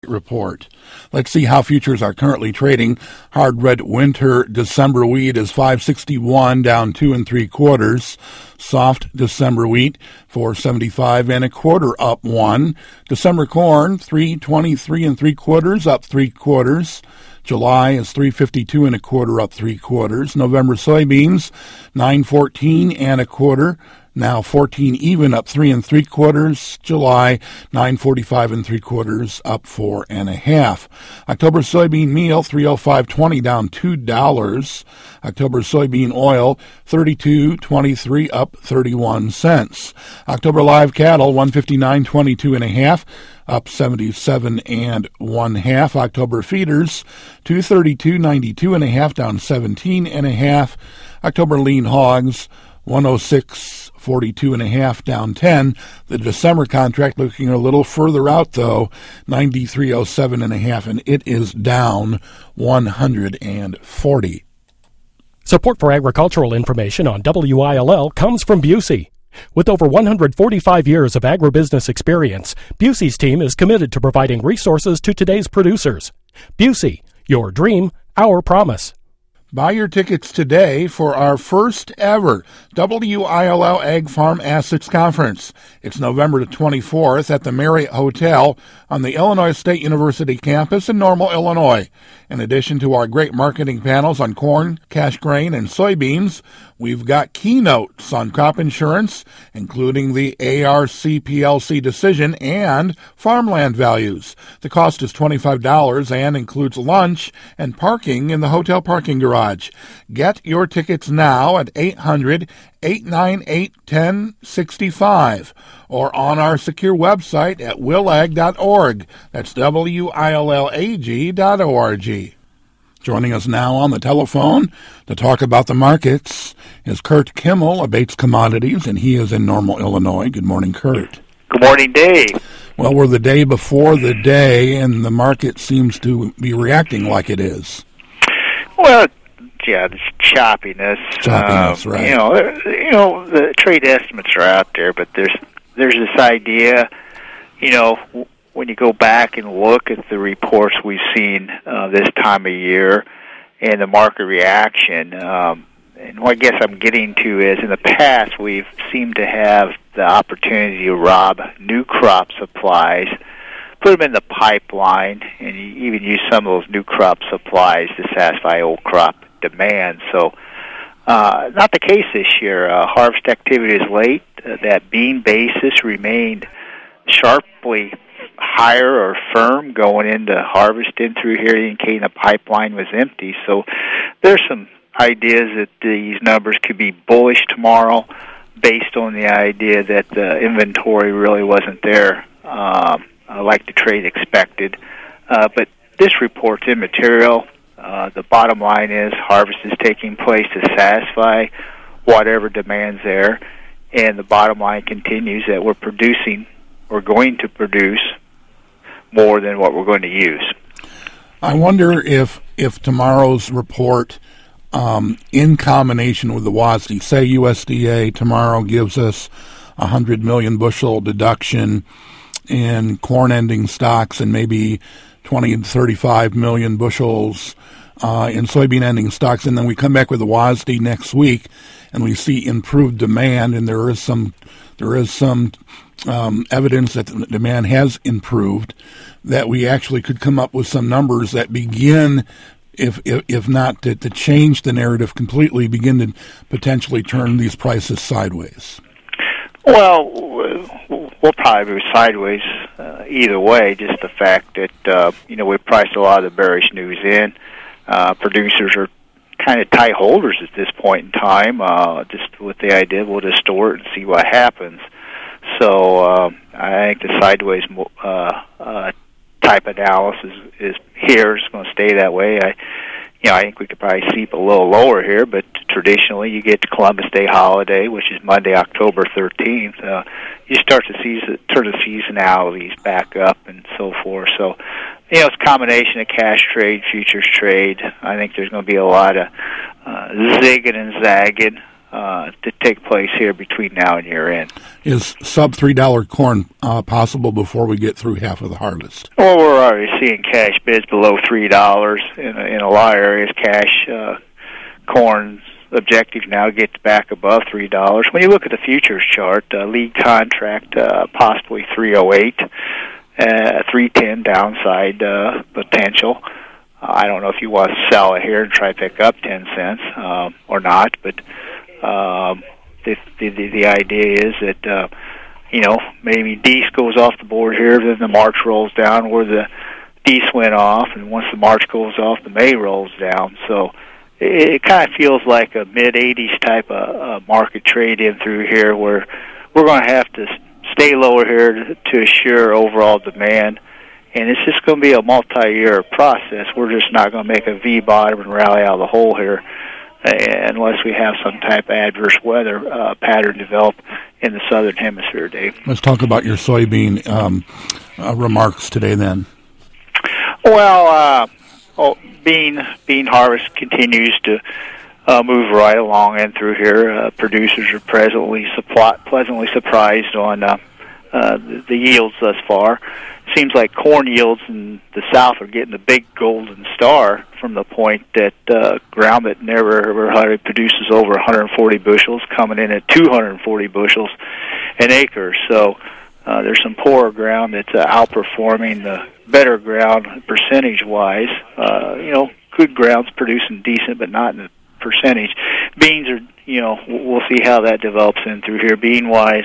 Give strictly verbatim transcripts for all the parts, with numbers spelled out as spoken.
report. Let's see how futures are currently trading. Hard red winter December wheat is five sixty-one, down two and three quarters. Soft December wheat four seventy-five and a quarter, up one. December corn three twenty-three and three quarters, up three quarters. July is three fifty-two and a quarter, up three quarters. November soybeans nine fourteen and a quarter. Now fourteen even, up three and three quarters. July nine forty-five and three quarters, up four and a half. October soybean meal three oh five twenty, down two dollars. October soybean oil thirty-two twenty-three, up thirty-one cents. October live cattle one fifty-nine twenty-two and a half, up seventy-seven and one half. October feeders two thirty-two ninety-two and a half, down seventeen and a half. October lean hogs one oh six forty-two and a half, down ten. The December contract looking a little further out though, ninety-three oh seven and a half, and it is down one hundred forty. Support for agricultural information on W I L L comes from Busey. With over one hundred forty-five years of agribusiness experience, Busey's team is committed to providing resources to today's producers. Busey, your dream, our promise. Buy your tickets today for our first ever W I L L Ag Farm Assets Conference. It's November the twenty-fourth at the Marriott Hotel on the Illinois State University campus in Normal, Illinois. In addition to our great marketing panels on corn, cash grain, and soybeans, we've got keynotes on crop insurance, including the A R C P L C decision and farmland values. The cost is twenty-five dollars and includes lunch and parking in the hotel parking garage. Get your tickets now at eight hundred, eight nine eight, one oh six five or on our secure website at willag dot org. That's W I L L A G dot org. Joining us now on the telephone to talk about the markets is Kurt Kimmel of Bates Commodities, and he is in Normal, Illinois. Good morning, Kurt. Good morning, Dave. Well, we're the day before the day, and the market seems to be reacting like it is. Well, yeah, it's choppiness. Choppiness, um, right. You know, you know, the trade estimates are out there, but there's there's this idea, you know, when you go back and look at the reports we've seen uh, this time of year and the market reaction, um, and what I guess I'm getting to is in the past we've seemed to have the opportunity to rob new crop supplies, put them in the pipeline, and you even use some of those new crop supplies to satisfy old crop demand. So uh, not the case this year. Uh, harvest activity is late. Uh, that bean basis remained sharply higher or firm going into harvest in through here, indicating the pipeline was empty. So there's some ideas that these numbers could be bullish tomorrow based on the idea that the inventory really wasn't there um, like the trade expected. Uh, but this report's immaterial. Uh, the bottom line is harvest is taking place to satisfy whatever demand's there, and the bottom line continues that we're producing, we're going to produce more than what we're going to use. I wonder if if tomorrow's report, um, in combination with the W A S D, say U S D A tomorrow gives us a one hundred million bushel deduction in corn ending stocks and maybe twenty and thirty-five million bushels uh, in soybean ending stocks, and then we come back with the W A S D next week and we see improved demand, and there is some there is some um, evidence that the demand has improved, that we actually could come up with some numbers that begin, if if, if not to, to change the narrative completely, begin to potentially turn these prices sideways. Well, we'll probably be sideways uh, either way. Just the fact that uh, you know we've priced a lot of the bearish news in. Uh, producers are kind of tight holders at this point in time, uh, just with the idea we'll just store it and see what happens. So uh, I think the sideways uh, uh, type analysis is here. It's going to stay that way. I, you know, I think we could probably seep a little lower here, but traditionally you get to Columbus Day holiday, which is Monday, October thirteenth. Uh, you start to see turn the seasonalities back up and so forth. So, you know, it's a combination of cash trade, futures trade. I think there's going to be a lot of uh, zigging and zagging uh, to take place here between now and year end. Is sub three dollar corn uh, possible before we get through half of the harvest? Well, we're already seeing cash bids below three dollars in a, in a lot of areas. Cash uh, corn's objective now gets back above three dollars. When you look at the futures chart, uh, lead contract uh, possibly three oh eight, uh, three ten downside uh, potential. Uh, I don't know if you want to sell it here and try to pick up ten cents uh, or not, but um, the, the the idea is that uh, you know maybe D E S goes off the board here, then the March rolls down where the D E S went off, and once the March goes off, the May rolls down. So it, it kind of feels like a mid eighties type of uh, market trade in through here, where we're going to have to stay lower here to, to assure overall demand. And it's just going to be a multi-year process. We're just not going to make a V bottom and rally out of the hole here uh, unless we have some type of adverse weather uh, pattern develop in the southern hemisphere, Dave. Let's talk about your soybean um, uh, remarks today then. Well, uh, oh, bean, bean harvest continues to uh, move right along and through here. Uh, producers are presently supply- pleasantly surprised on uh, uh, the, the yields thus far. Seems like corn yields in the south are getting the big golden star from the point that uh, ground that never ever hardly produces over one hundred forty bushels coming in at two hundred forty bushels an acre. So uh, there's some poorer ground that's uh, outperforming the better ground percentage-wise. Uh, you know, good ground's producing decent, but not in the percentage. Beans are, you know, we'll see how that develops in through here. Bean-wise,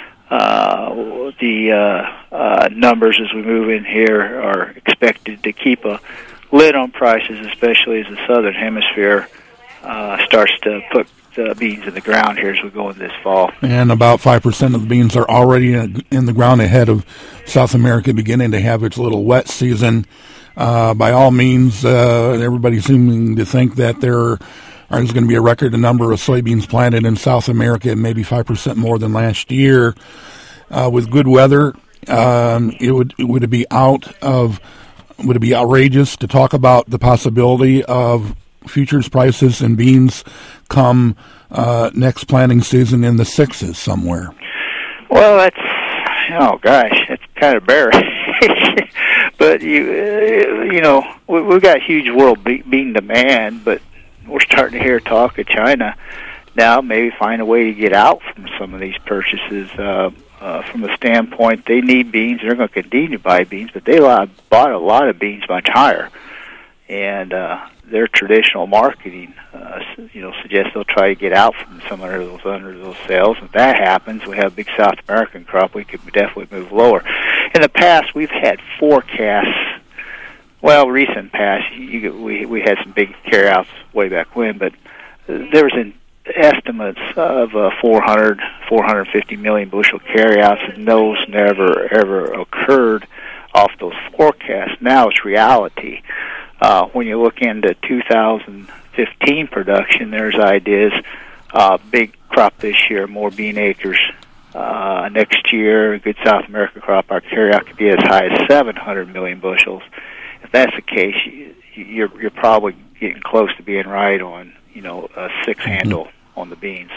Uh, the uh, uh, numbers as we move in here are expected to keep a lid on prices, especially as the southern hemisphere uh, starts to put uh, beans in the ground here as we go in this fall. And about five percent of the beans are already in, in the ground ahead of South America beginning to have its little wet season. Uh, by all means, uh, everybody's seeming to think that there There's going to be a record number of soybeans planted in South America, maybe five percent more than last year. Uh, with good weather, um, it would would it be out of would it be outrageous to talk about the possibility of futures prices in beans come uh, next planting season in the sixes somewhere? Well, that's oh gosh, that's kind of bearish. But you uh, you know we, we've got huge world bean demand, but we're starting to hear talk of China now maybe find a way to get out from some of these purchases. Uh, uh, from the standpoint, they need beans. They're going to continue to buy beans, but they bought a lot of beans much higher. And uh, their traditional marketing, uh, you know, suggests they'll try to get out from some of those under those sales. If that happens, we have a big South American crop. We could definitely move lower. In the past, we've had forecasts. Well, recent past, you, we we had some big carryouts way back when, but there was an estimates of uh, four hundred, four hundred fifty million bushel carryouts, and those never ever occurred off those forecasts. Now it's reality. Uh, when you look into two thousand fifteen production, there's ideas, uh, big crop this year, more bean acres. Uh, next year, a good South American crop, our carryout could be as high as seven hundred million bushels. If that's the case, you're you're probably getting close to being right on, you know, a six handle mm-hmm. on the beans.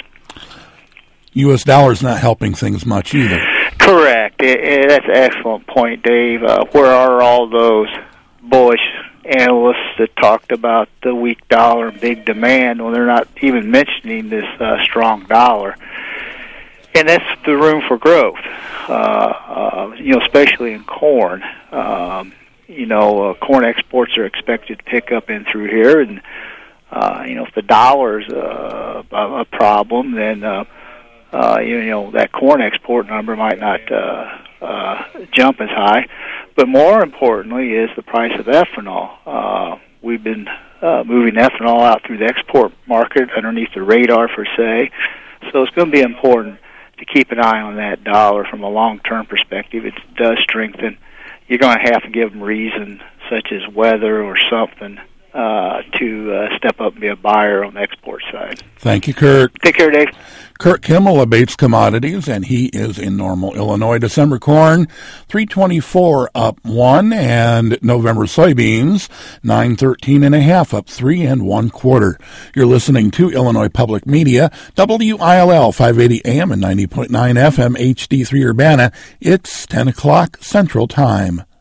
U S dollar's not helping things much either. Correct. It, it, that's an excellent point, Dave. Uh, where are all those bullish analysts that talked about the weak dollar and big demand when they're not even mentioning this uh, strong dollar? And that's the room for growth, uh, uh, you know, especially in corn. Um, you know, uh, corn exports are expected to pick up in through here, and, uh, you know, if the dollar's uh, a, a problem, then, uh, uh, you know, that corn export number might not uh, uh, jump as high. But more importantly is the price of ethanol. Uh, we've been uh, moving ethanol out through the export market underneath the radar, per se. So it's going to be important to keep an eye on that dollar from a long-term perspective. It does strengthen. You're going to have to give them reason, such as weather or something, uh, to uh, step up and be a buyer on the export side. Thank you, Kurt. Take care, Dave. Kurt Kimmel of Bates Commodities, and he is in Normal, Illinois. December corn, three twenty-four up one, and November soybeans, nine thirteen and a half up three and one quarter. You're listening to Illinois Public Media, W I L L five eighty A M and ninety point nine F M H D three Urbana. It's ten o'clock Central Time.